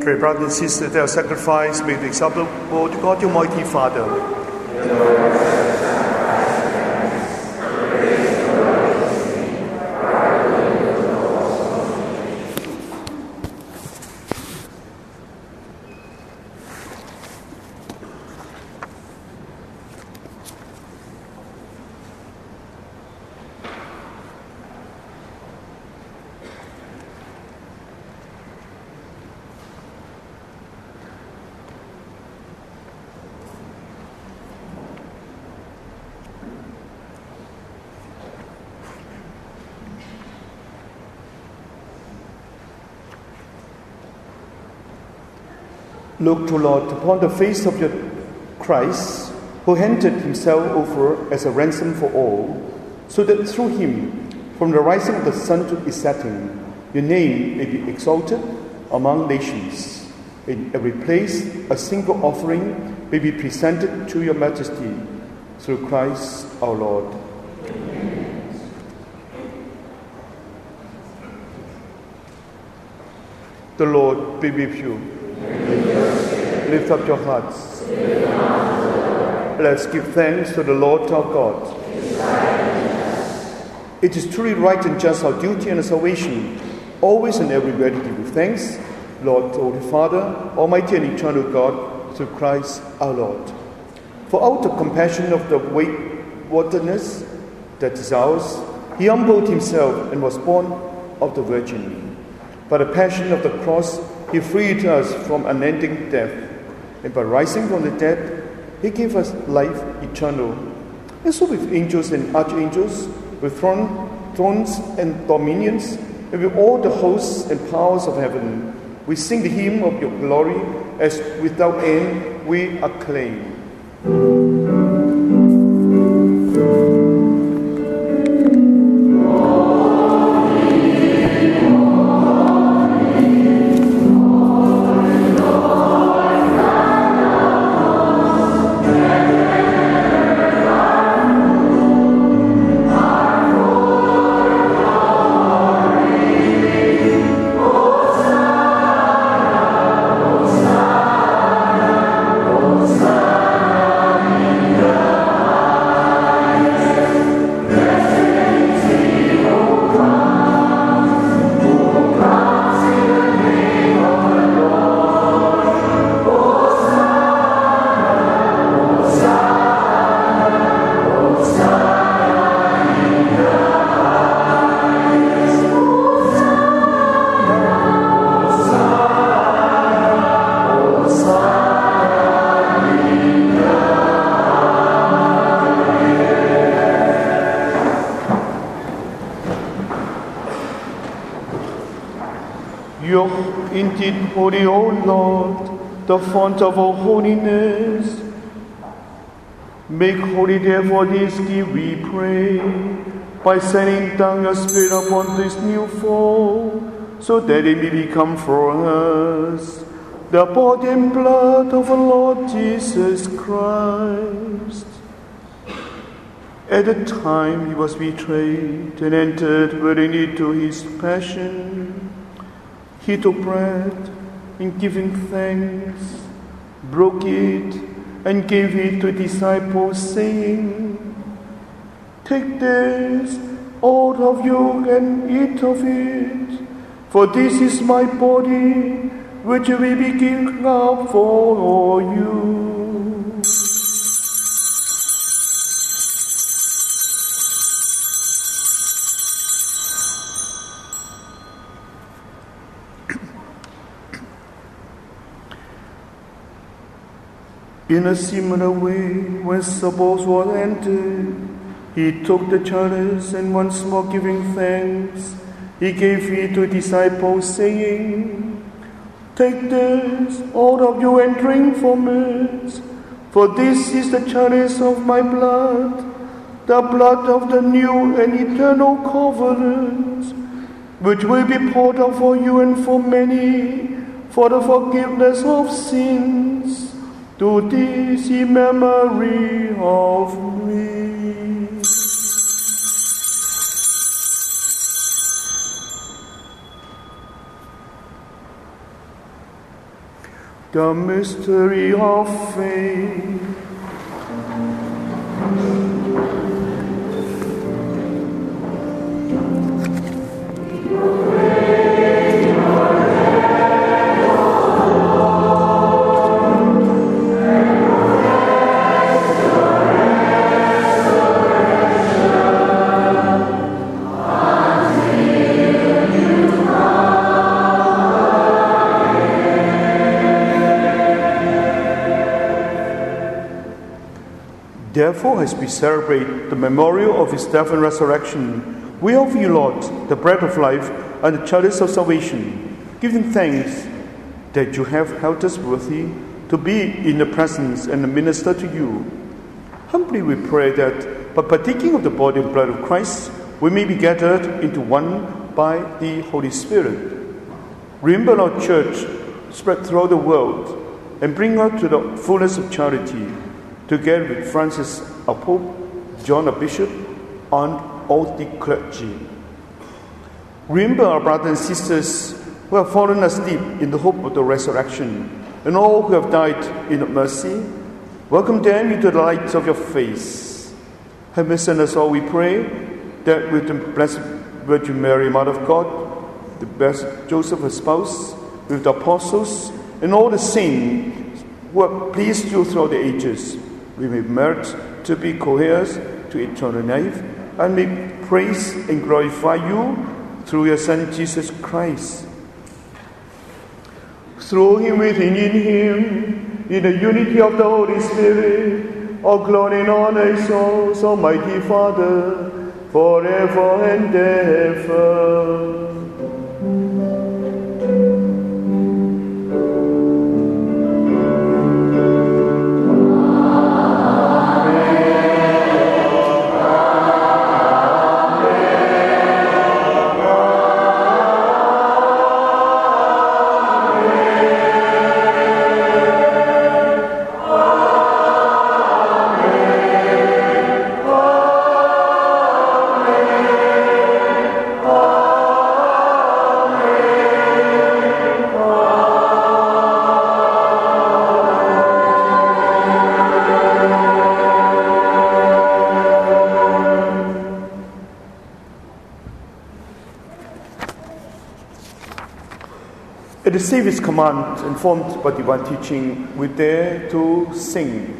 Dear brothers and sisters, their sacrifice may be acceptable to God, Almighty Father. Look, O Lord, upon the face of your Christ, who handed himself over as a ransom for all, so that through him, from the rising of the sun to its setting, your name may be exalted among nations. In every place, a single offering may be presented to your majesty, through Christ our Lord. Amen. The Lord be with you. Lift up your hearts. Let's give thanks to the Lord our God. It is truly right and just our duty and salvation, always and everywhere to give you thanks, Lord, Holy Father, Almighty and eternal God, through Christ our Lord. For out of compassion of the waywardness that is ours, he humbled himself and was born of the Virgin. By the passion of the cross, he freed us from unending death. And by rising from the dead, he gave us life eternal. And so with angels and archangels, with thrones and dominions, and with all the hosts and powers of heaven, we sing the hymn of your glory, as without end we acclaim. Indeed, holy, O Lord, the font of all holiness. Make holy, therefore, this gift, we pray, by sending down your Spirit upon this new fall, so that it may become for us the body and blood of our Lord Jesus Christ. At the time he was betrayed and entered willingly to his passion, he took bread, and giving thanks, broke it, and gave it to his disciples, saying, "Take this, all of you, and eat of it, for this is my body, which will be given up for you." In a similar way, when supper was ended, he took the chalice, and once more giving thanks, he gave it to his disciples, saying, "Take this, all of you, and drink from it, for this is the chalice of my blood, the blood of the new and eternal covenant, which will be poured out for you and for many, for the forgiveness of sins. Do this in memory of me." The mystery of faith. Therefore, as we celebrate the memorial of his death and resurrection, we offer you, Lord, the bread of life and the chalice of salvation, giving thanks that you have held us worthy to be in the presence and minister to you. Humbly we pray that by partaking of the body and blood of Christ, we may be gathered into one by the Holy Spirit. Remember our church spread throughout the world and bring her to the fullness of charity, together with Francis, our Pope, John, our Bishop, and all the clergy. Remember our brothers and sisters who have fallen asleep in the hope of the resurrection, and all who have died in mercy. Welcome them into the light of your face. Have mercy on us all, we pray, that with the Blessed Virgin Mary, Mother of God, the blessed Joseph, her spouse, with the apostles, and all the saints who have pleased you throughout the ages, we may merit to be co-heirs to eternal life, and may praise and glorify you through your Son, Jesus Christ. Through him, within in him, in the unity of the Holy Spirit, all glory and honor is yours, Almighty Father, forever and ever. At the Saviour's command, informed by divine teaching, we dare to sing.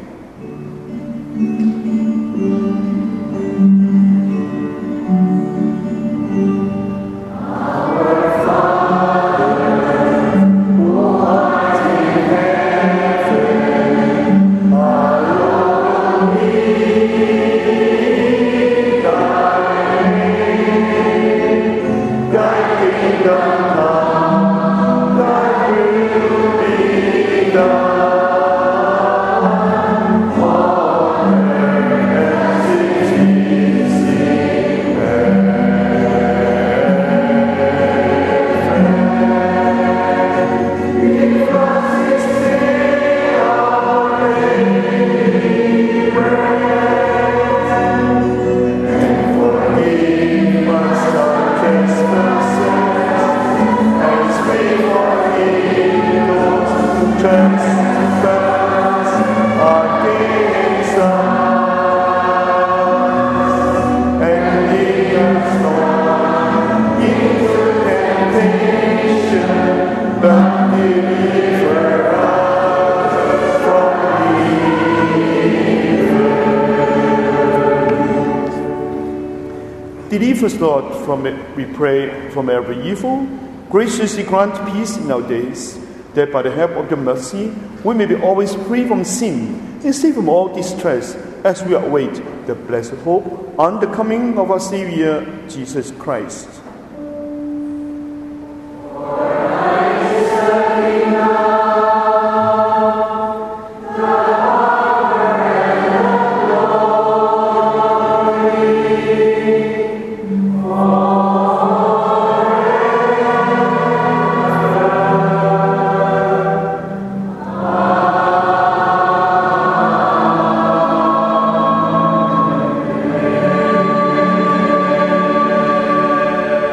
Deliver us, Lord, we pray, from every evil. Graciously grant peace in our days, that by the help of your mercy we may be always free from sin and safe from all distress, as we await the blessed hope and the coming of our Savior, Jesus Christ.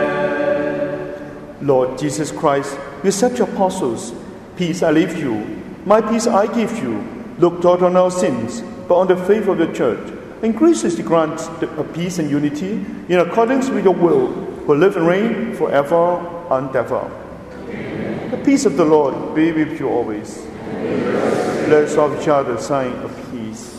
Jesus Christ, you said to your apostles, peace I leave you, My peace I give you. Look not on our sins, but on the faith of the church, and graciously grant a peace and unity in accordance with your will, who live and reign forever and ever. Amen. The peace of the Lord be with you always. Let us offer each other a sign of peace.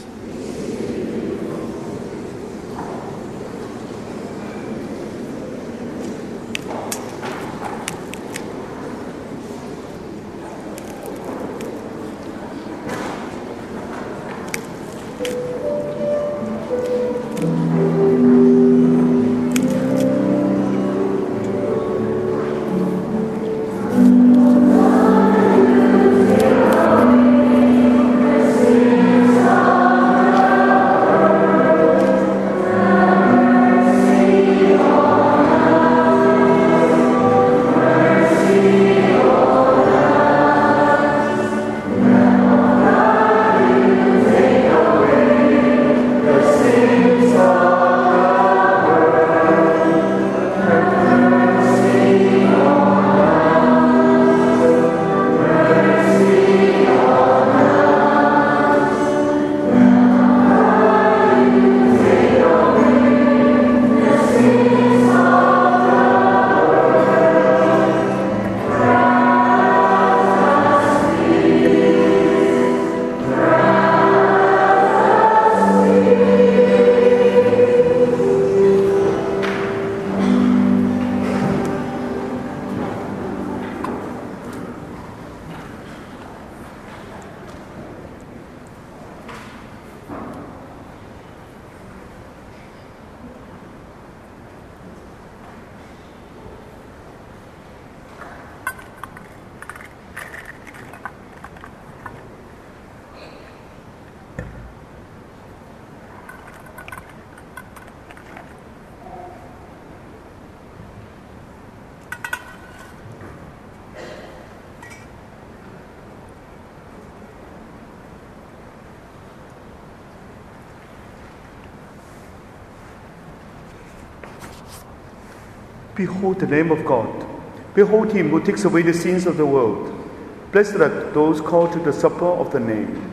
Behold the Lamb of God. Behold him who takes away the sins of the world. Blessed are those called to the supper of the name.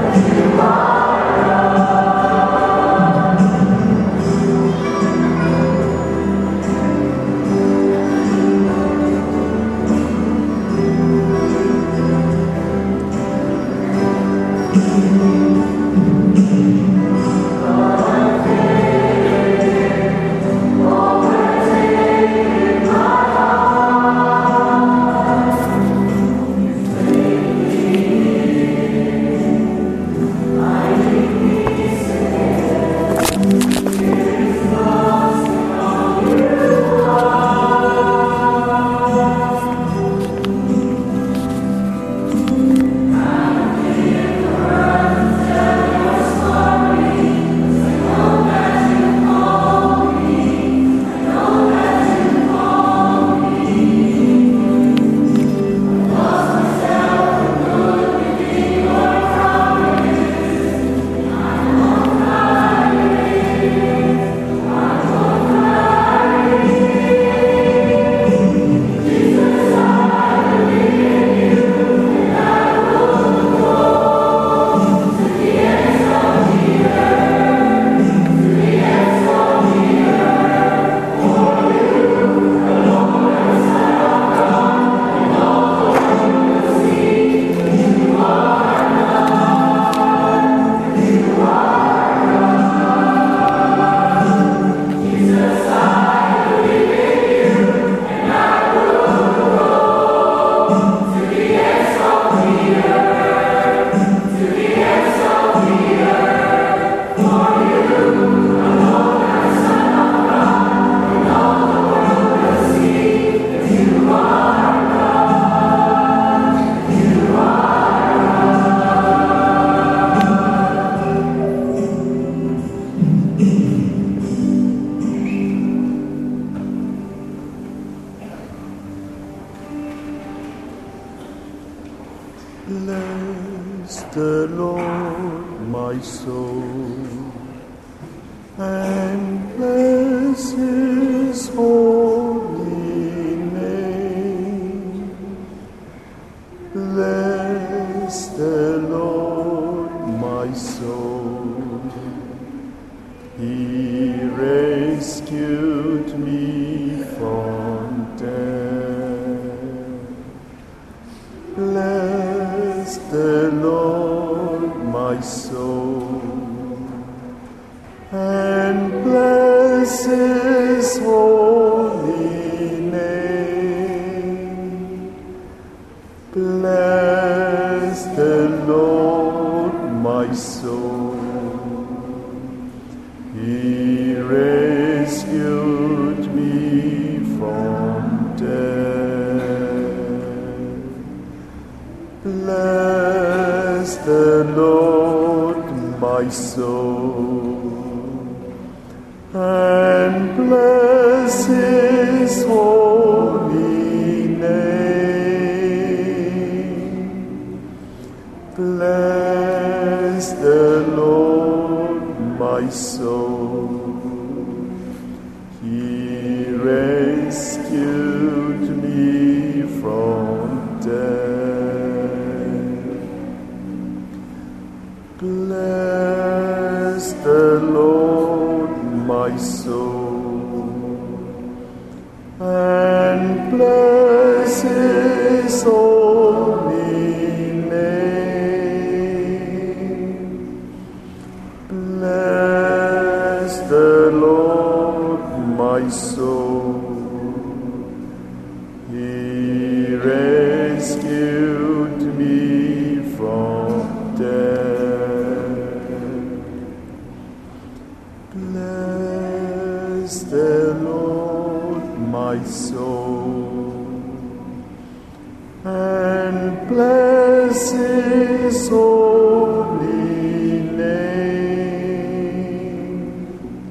Bless the Lord, my soul, and bless his holy name. Bless the Lord, my soul. He rescued me from death. Bless the Lord, my soul, and bless his holy name. Bless the Lord, my soul. He rescued me from death. Bless the Lord, my soul, and bless his holy name. Bless the Lord, my soul. He rescued me from death. Bless the Lord, my soul, and bless his holy name. Bless the Lord, my soul. He rescued me from death. Bless the Lord, my soul, and bless his holy name.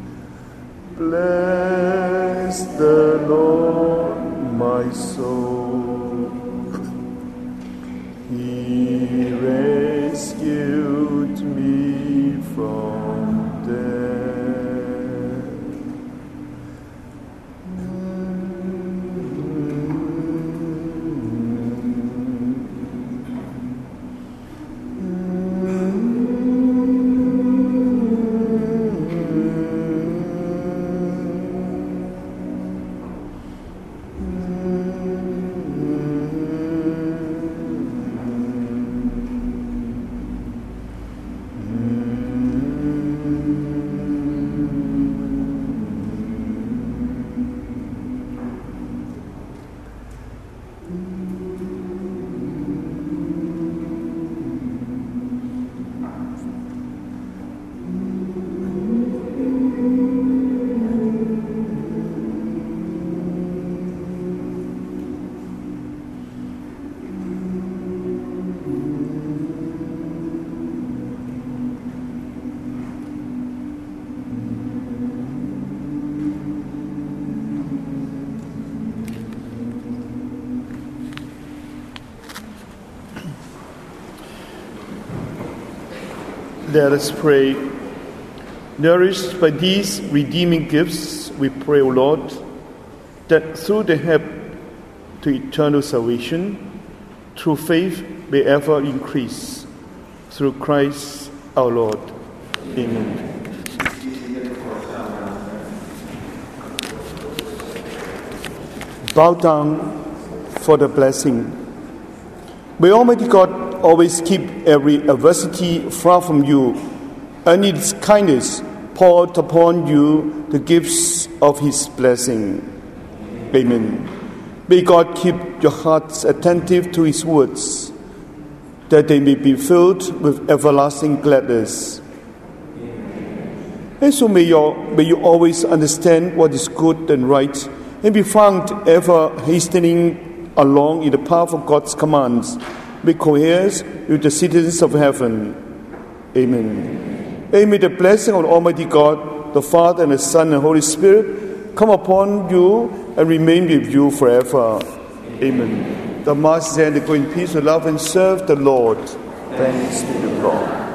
Bless the Lord, my soul. He rescued me from death. Let us pray. Nourished by these redeeming gifts, we pray, O Lord, that through the help to eternal salvation, through faith may ever increase. Through Christ our Lord. Amen. Bow down for the blessing. May Almighty God always keep every adversity far from you, and in His kindness pour upon you the gifts of His blessing. Amen. May God keep your hearts attentive to His words, that they may be filled with everlasting gladness. And so may you always understand what is good and right, and be found ever hastening along in the path of God's commands, be coherent with the citizens of heaven. Amen. And may the blessing of Almighty God, the Father and the Son and Holy Spirit, come upon you and remain with you forever. Amen. The Mass is ended. Go in peace to love and serve the Lord. Thanks be to God.